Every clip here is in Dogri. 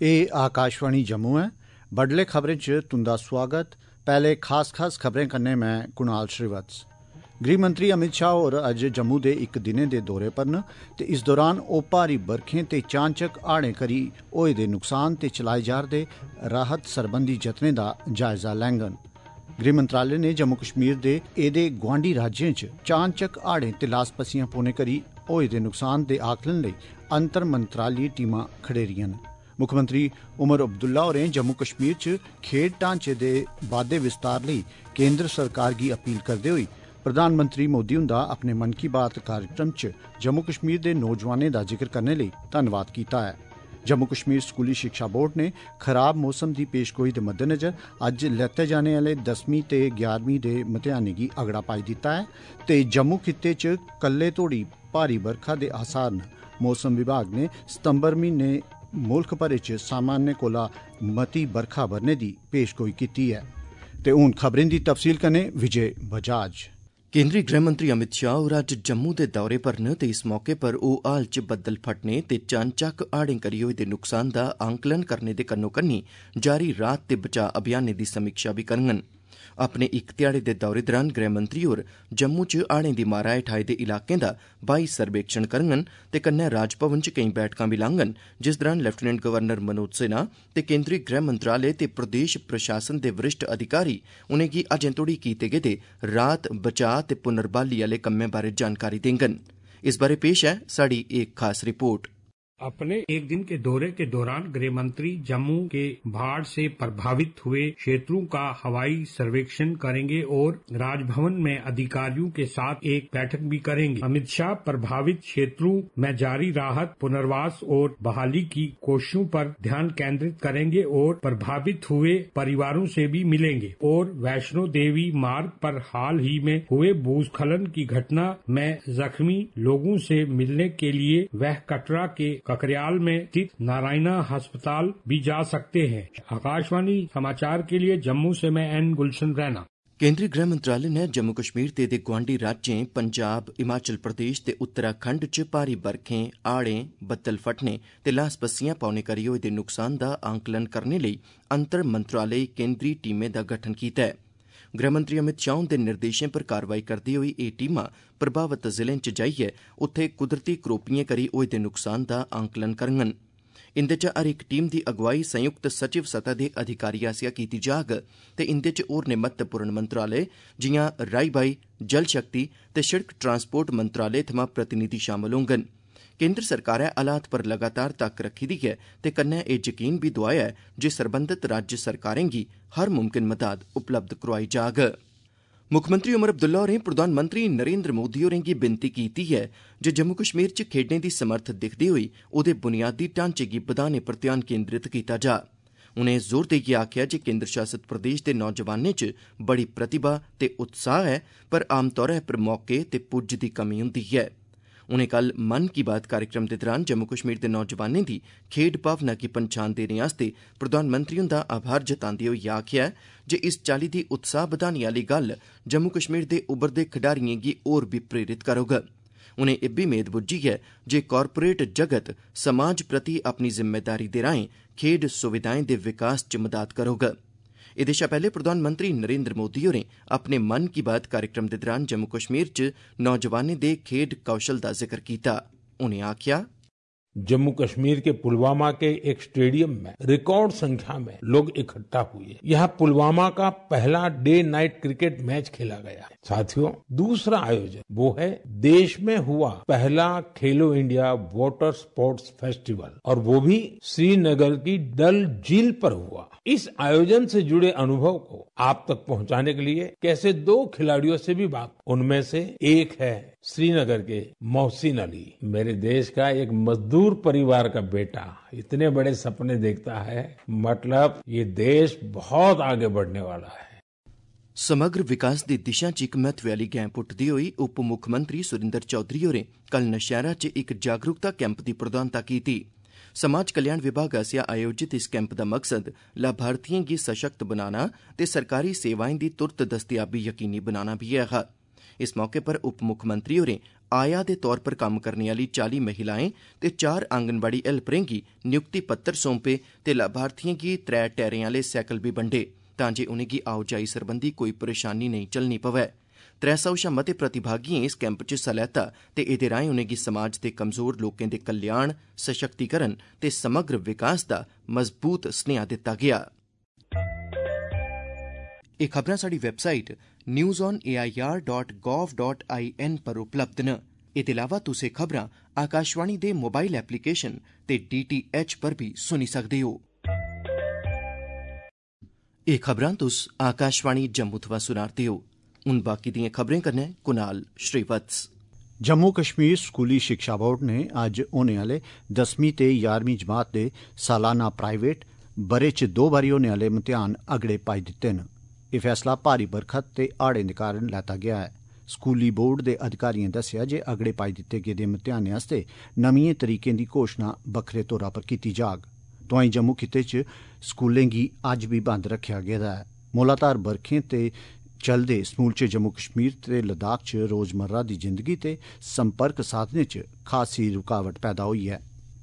एह् आकाशवाणी जम्मू है। बडले खबरें च तुंदा स्वागत। पैह्ले खास खबरें कन्नै मैं कुणाल श्रीवत्स। गृह मंत्री अमित शाह होर अज्ज जम्मू दे इक दिनै दे दौरे पर न ते इस दौरान ओह् भारी बरखें ते चानचक हाड़ें करी होए दे नुकसान ते चलाए जा'रदे राहत सरबंधी जतनें दा जायजा लैंगन। गृह मंत्रालय ने जम्मू कश्मीर दे एह्दे गुआंढी राज्यें च चानचक हाड़ें ते लास पस्सियां पौने करी होए दे नुकसान दे आकलन लेई अंतर मंत्रालयी टीमां खड़ेरियां न। मुक्खमंत्री उमर अब्दुल्ला होरें जम्मू कश्मीर च खेड ढांचे दे बाद्दे विस्तार लेई केंद्र सरकार गी अपील करदे होई प्रधानमंत्री मोदी हुंदा अपने मन की बात कार्यक्रम च जम्मू कश्मीर दे नौजवानें दा जिक्र करने लेई धन्नवाद कीता है। जम्मू कश्मीर स्कूली शिक्षा बोर्ड ने खराब मौसम दी पेशगोई दे मद्देनजर अज्ज लैते जाने आह्ले 10वीं ते 11वीं दे मतेहानें गी अगड़ा पाई दित्ता है ते जम्मू खित्ते च कल्ले तोड़ी भारी बरखा दे आसार न। मौसम विभाग ने सितंबर म्हीने मुल्क भरे च सामान्य कोला मती बरखा बरने दी पेशगोई कीती है। ते हून खबरें दी तफसील कन्नै विजय बजाज। केंद्री गृह मंत्री अमित शाह होर अज्ज जम्मू दे दौरे पर न ते इस मौके पर ओह् हाल च बद्दल फटने ते चानचक हाड़ें करी होए दे नुकसान दा आंकलन करने दे कन्नो कन्नी जारी राहत ते बचाऽ अभियानें दी समीक्षा बी करङन। अपने इक ध्याड़े दे दौरे दौरान गृहमंत्री होर जम्मू च हाड़ें दी मार हेठ आए दे इलाकें दा बाई सर्वेक्षण करङन ते कन्नै राजभवन च केईं बैठकां बी लाङन, जिस दौरान लेफ्टिनेंट गवर्नर मनोज सिन्हा ते केंद्री गृह मंत्रालय ते प्रदेश प्रशासन दे वरिष्ठ अधिकारी उनेंगी अजें तोड़ी कीते गेदे राहत बचाऽ ते पुनर्बहाली आह्ले कम्में बारै जानकारी देङन। इस बारै पेश है साड़ी एक खास रिपोर्ट। अपने एक दिन के दौरे के दौरान गृह मंत्री जम्मू के बाढ़ से प्रभावित हुए क्षेत्रों का हवाई सर्वेक्षण करेंगे और राजभवन में अधिकारियों के साथ एक बैठक भी करेंगे। अमित शाह प्रभावित क्षेत्रों में जारी राहत, पुनर्वास और बहाली की कोशिशों पर ध्यान केंद्रित करेंगे और प्रभावित हुए परिवारों से भी मिलेंगे और वैष्णो देवी मार्ग पर हाल ही में हुए भूस्खलन की घटना में जख्मी लोगों से मिलने के लिए वह कटरा के ककरियाल में स्थित नारायणा अस्पताल भी जा सकते हैं। आकाशवाणी समाचार के लिए जम्मू से मैं एन गुलशन रैना। केंद्रीय गृह मंत्रालय ने जम्मू कश्मीर दे गुआंढी राज्यें पंजाब, हिमाचल प्रदेश ते उत्तराखंड च भारी बरखें, हाड़ें, बद्दल फटने ते लास पस्सियां पौने करी होए दे नुकसान दा आंकलन करने लेई अंतर मंत्रालयी केंद्री टीमें दा गठन कीता है। गृहमंत्री अमित शाह हुंदे निर्देशें पर कार्रवाई करदे होई एह् टीमां प्रभावित जिलें च जाइयै उत्थे कुदरती करोपिएं करी होए दे नुकसान दा आंकलन करङन। इंदे च हर इक टीम दी अगुवाई संयुक्त सचिव सतह दे अधिकारी आसेआ कीती जाग ते इंदे च होरनें महत्वपूर्ण मंत्रालय जिआं राई-बाई, जल शक्ति ते शिड़क ट्रांसपोर्ट मंत्रालय थमां प्रतिनिधि शामल होङन। केंद्र सरकारै हालात पर लगातार तक्क रक्खी दी ऐ ते कन्नै एह् यकीन बी दोआया ऐ जे सरबंधत राज्य सरकारें गी हर मुमकिन मदाद उपलब्ध करोआई जाग। मुक्खमंत्री उमर अब्दुल्ला होरें प्रधानमंत्री नरेंद्र मोदी होरें गी विनती कीती ऐ जे जम्मू कश्मीर च खेड्डें दी समर्थ दिखदे होई ओह्दे बुनियादी ढांचे गी बधाने पर ध्यान केंद्रित कीता जा। उनें जोर देइयै आखेआ जे केंद्र शासित प्रदेश दे नौजवानें च बड़ी प्रतिभा ते उत्साह ऐ पर आमतौरै पर मौके ते पुज्ज दी कमी हुंदी ऐ। उनें कल मन की बात कार्यक्रम दे दौरान जम्मू कश्मीर दे नौजवानें दी खेड भावना गी पंछान देने आस्ते प्रधानमंत्री हुंदा आभार जतांदे होई आखेआ जे इस चाल्ली दी उत्साह बधाने आह्ली गल्ल जम्मू कश्मीर दे उभरदे खडारिएं गी होर बी प्रेरित करोग। उनें इब्बी मेद बुज्झी ऐ जे कारपोरेट जगत समाज प्रति अपनी जिम्मेदारी दे राएं खेड सुविधाएं दे विकास च मदाद करोग। एह्दे शा पैह्ले प्रधानमंत्री नरेंद्र मोदी होरें अपने मन की बात कार्यक्रम दे दौरान जम्मू कश्मीर च नौजवानें दे खेड कौशल दा जिक्र कीता। उनें आखेआ, जम्मू कश्मीर के पुलवामा के एक स्टेडियम में रिकॉर्ड संख्या में लोग इकट्ठा हुए। यहाँ पुलवामा का पहला डे नाइट क्रिकेट मैच खेला गया है। साथियों, दूसरा आयोजन वो है देश में हुआ पहला खेलो इंडिया वाटर स्पोर्ट्स फेस्टिवल और वो भी श्रीनगर की डल झील पर हुआ। इस आयोजन से जुड़े अनुभव को आप तक पहुंचाने के लिए कैसे दो खिलाड़ियों से भी बात। उनमें से एक है श्रीनगर के मोहसिन अली। मेरे देश का एक मजदूर परिवार का बेटा इतने बड़े सपने देखता है, मतलब ये देश बहुत आगे बढ़ने वाला है। समग्र विकास दी दिशा च इक महत्वै आह्ली गैं पुट्टदे होई उप मुक्खमंत्री सुरिंदर चौधरी होरें कल नौशैह्रा च इक जागरूकता कैंप दी प्रधानता कीती। समाज कल्याण विभाग आसेआ आयोजित इस कैंप दा मकसद लाभार्थिएं गी सशक्त बनाना ते सरकारी सेवाएं दी तुरत दस्तयाबी यकीनी बनाना बी ऐ हा। इस मौके पर उप मुक्खमंत्री होरें आया दे तौर पर कम्म करने आह्ली 40 महिलाएं ते 4 आंगनबाड़ी हैल्परें गी नियुक्ति पत्तर सौंपे ते लाभार्थिएं गी 3 टैरें आह्ले सैकल बी बंडे तां जे उनेंगी आओ जाई सरबंधी कोई परेशानी नेईं झल्लनी पवै। 300 शा मते प्रतिभागिएं इस कैंप च हिस्सा लैता ते एह्दे राएं उनेंगी समाज दे कमजोर लोकें दे कल्याण, सशक्तिकरण ते समग्र विकास दा मजबूत सनेहा दित्ता गेआ। एह् खबरां साढ़ी वैबसाइट newsonair.gov.in पर उपलब्ध न। एह्दे अलावा तुस एह् खबरां आकाशवाणी दे मोबाइल एप्लीकेशन ते DTH पर बी सुनी सकदे हो। एह् खबरां तुस आकाशवाणी जम्मू थमां सुना'रदे हो। हून बाकी दिएं खबरें कन्नै कुनाल श्रीवत्स। जम्मू कश्मीर स्कूली शिक्षा बोर्ड ने अज्ज होने आह्ले 10वीं ते 11वीं जमात दे सालाना प्राइवेट ब'रे च 2 बारी होने आह्ले इम्तिहान अगड़े पाई दित्ते न। एह् फैसला भारी बरखा ते हाड़ें दे कारण लैता गेआ है। स्कूली बोर्ड दे अधिकारिएं दस्सेआ जे अगड़े पाई दित्ते गेदे इम्तिहानें आस्तै नमिएं तरीकें दी घोशणा बक्खरे तौरा पर कीती जाग। तोआईं जम्मू खित्ते च स्कूलें गी अज्ज बी बंद रक्खेआ गेदा ऐ। मूलाधार बरखें ते चलदे समूलचे जम्मू कश्मीर ते लद्दाख च रोजमर्रा दी जिंदगी ते संपर्क साधनें च खासी रुकावट पैदा होई ऐ।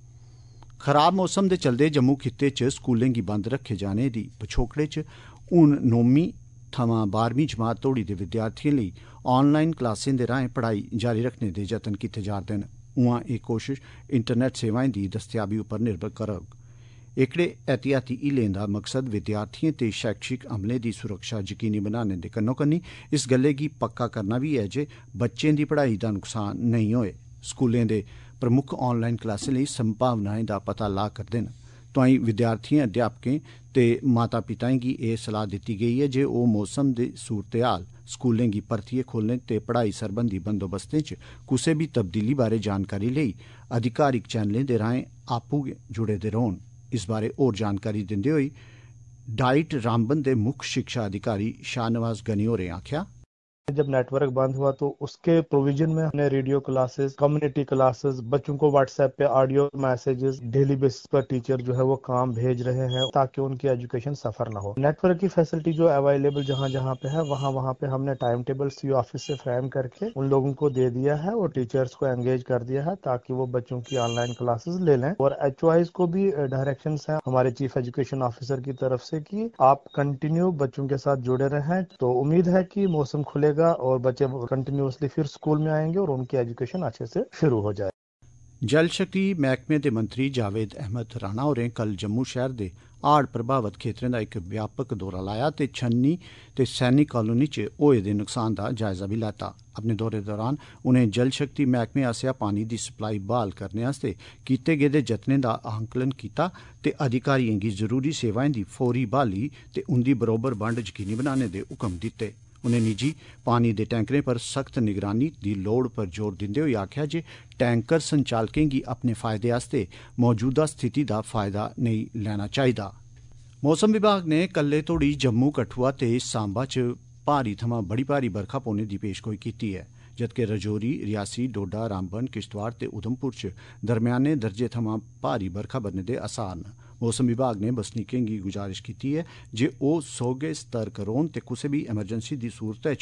खराब मौसम दे चलदे जम्मू खित्ते च स्कूलें गी बंद रक्खे जाने दी पछोकड़े च हून 9वीं थमां 12वीं जमात तोड़ी दे विद्यार्थिएं लेई ऑनलाइन क्लासें दे राएं पढ़ाई जारी रखने दे जतन कीते जा'रदे न। उआं एह् कोशश इंटरनेट सेवाएं दी दस्तयाबी उप्पर निर्भर करग। एह्कड़े एहतियाती हीलें दा मकसद विद्यार्थिएं ते शैक्षिक अमले दी सुरक्षा यकीनी बनाने दे कन्नो-कन्नी इस गल्लै गी पक्का करना बी ऐ जे बच्चें दी पढ़ाई दा नुकसान नेईं होए। स्कूलें दे प्रमुख ऑनलाइन क्लासें लेई संभावनाएं दा पता ला करदे न। तोआईं विद्यार्थिएं, अध्यापकें ते माता पिताएं गी एह् सलाह दित्ती गेई ऐ जे ओह् मौसम दी सूरत-ए-हाल, स्कूलें गी परतियै खोलने ते पढ़ाई सरबंधी बंदोबस्तें च कुसै बी तब्दीली बारै जानकारी लेई अधिकारिक चैनलें दे राएं आपूं गै जुड़े दे रौह्न। इस बारे होर जानकारी दिंदे होई डाइट रामबन दे मुक्ख शिक्षा अधिकारी शाहनवाज गनी होरें आखेआ, जब नेटवर्क बंद हुआ तो उसके प्रोविजन में हमने रेडियो क्लासेस, कम्युनिटी क्लासेस, बच्चों को व्हाट्सएप पे ऑडियो मैसेजेस डेली बेसिस पर टीचर जो है वो काम भेज रहे हैं ताकि उनकी एजुकेशन सफर ना हो। नेटवर्क की फैसिलिटी जो अवेलेबल जहाँ जहाँ पे है वहाँ पे हमने टाइम टेबल सी ऑफिस से फ्रेम करके उन लोगों को दे दिया है और टीचर्स को एंगेज कर दिया है ताकि वो बच्चों की ऑनलाइन क्लासेस ले लें। और HOIs को भी डायरेक्शंस है हमारे चीफ एजुकेशन ऑफिसर की तरफ से कि आप कंटिन्यू बच्चों के साथ जुड़े रहें। तो उम्मीद है कि मौसम खुलेगा और बच्चे कंटिन्यूअसली फिर स्कूल में आएंगे और उनकी एजुकेशन अच्छे से शुरू हो जाए। जल शक्ति मैह्कमे दे मंत्री जावेद अहमद राणा होरें कल जम्मू शहर दे हाड़ प्रभावित खेतरें दा इक व्यापक दौरा लाया ते छन्नी ते सैनिक कॉलोनी च होए दे नुकसान दा जायजा भी लैता। अपने दौरे दौरान उनें जल शक्ति मैह्कमे आसेआ पानी दी सप्लाई बहाल करने आस्तै कीते गेदे जतनें दा आंकलन कीता ते अधिकारिएं गी जरूरी सेवाएं दी फौरी बहाली ते उंदी बरोबर बंड यकीनी बनाने दे हुकम दित्ते। उनें निजी पानी दे टैंकरें पर सख्त निगरानी दी लोड़ पर जोर दिंदे होई आखेआ जे टैंकर संचालकें गी अपने फायदे आस्तै मौजूदा स्थिति दा फायदा नेईं लैना चाहिदा। मौसम विभाग ने कल्लै तोड़ी जम्मू, कठुआ ते सांबा च भारी थमां बड़ी भारी बरखा पौने दी पेशगोई कीती ऐ, जबकि रजौरी, रियासी, डोडा, रामबन, किश्तवाड़ ते उधमपुर च दरम्याने दर्जे थमां भारी बरखा बरने दे असार न। मौसम विभाग ने बसनीकें गी गुजारिश कीती है जे ओह् सौह्गे सतर्क रौह्न ते कुसै बी एमरजेंसी दी सूरतै च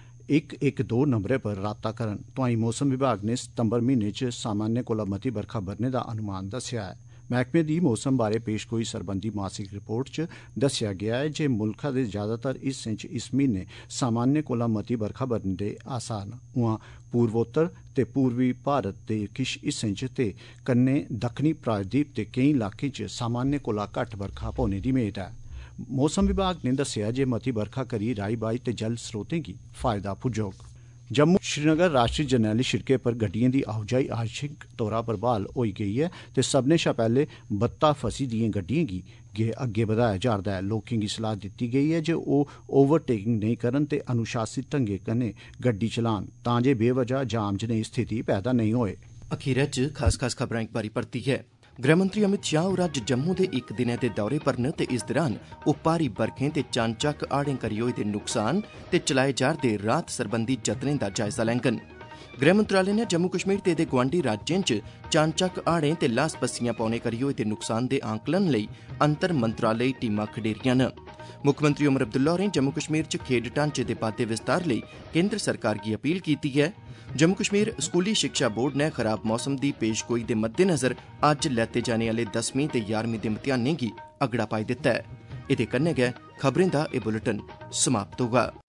112 नंबरै पर राबता करन। तोआईं मौसम विभाग ने सितंबर म्हीने च सामान्य कोला मती बरखा बरने दा अनुमान दस्सेआ है। मैह्कमे दी मौसम बारै पेशगोई सरबंधी मासिक रिपोर्ट च दस्सेआ गेआ है जे मुल्खा दे ज्यादातर हिस्सें च इस म्हीने सामान्य कोला मती बरखा बरने दे आसार न। उआं पूर्वोत्तर ते पूर्वी भारत दे किश हिस्सें च ते कन्नै दक्खनी प्रायद्वीप दे केईं इलाकें च सामान्य कोला घट्ट बरखा पौने दी मेद ऐ। मौसम विभाग ने दस्सेआ जे मती बरखा करी राई बाई ते जल स्रोतें गी फायदा पुज्जोग। जम्मू श्रीनगर राष्ट्रीय जरनैली शिड़कै पर गड्डिएं दी आओजाई आंशिक तौरा पर बहाल होई गेई ऐ ते सभनें शा पैह्ले बत्ता फसी दिएं गड्डिएं गी अग्गे बधाया जा'रदा ऐ। लोकें गी सलाह दित्ती गेई ऐ जे ओह् ओवरटेकिंग नेईं करन ते अनुशासित ढंगै कन्नै गड्डी चलान तां जे बेवजह जाम जनेही स्थिति पैदा नेईं होए। अखीरै च खास खबरां इक बारी परतियै। गृहमंत्री अमित शाह होर अज्ज जम्मू दे इक दिनै दे दौरे पर न ते इस दौरान ओह् भारी बरखें ते चानचक्क हाड़ें करी होए दे नुकसान ते चलाए जा'रदे राहत सरबंधी जतनें दा जायजा लैङन। गृह मंत्रालय ने जम्मू कश्मीर ते एह्दे गुआंढी राज्यें च चानचक्क हाड़ें ते ल्हास पस्सियां पौने करी होए दे नुकसान दे आंकलन लेई अंतर मंत्रालयी टीमां खडेरियां न। मुक्खमंत्री उमर अब्दुल्ला होरें जम्मू कश्मीर च खेड्ड ढांचे दे बाद्दे विस्तार लेई केंद्र सरकार गी अपील कीती ऐ। जम्मू कश्मीर स्कूली शिक्षा बोर्ड नै खराब मौसम दी पेशगोई दे मद्देनज़र अज्ज लैते जाने आह्ले 10वीं ते 11वीं दे इम्तिहानें गी अगड़ा पाई दित्ता ऐ। एह्दे कन्नै गै खबरें दा एह् बुलेटिन समाप्त होगा।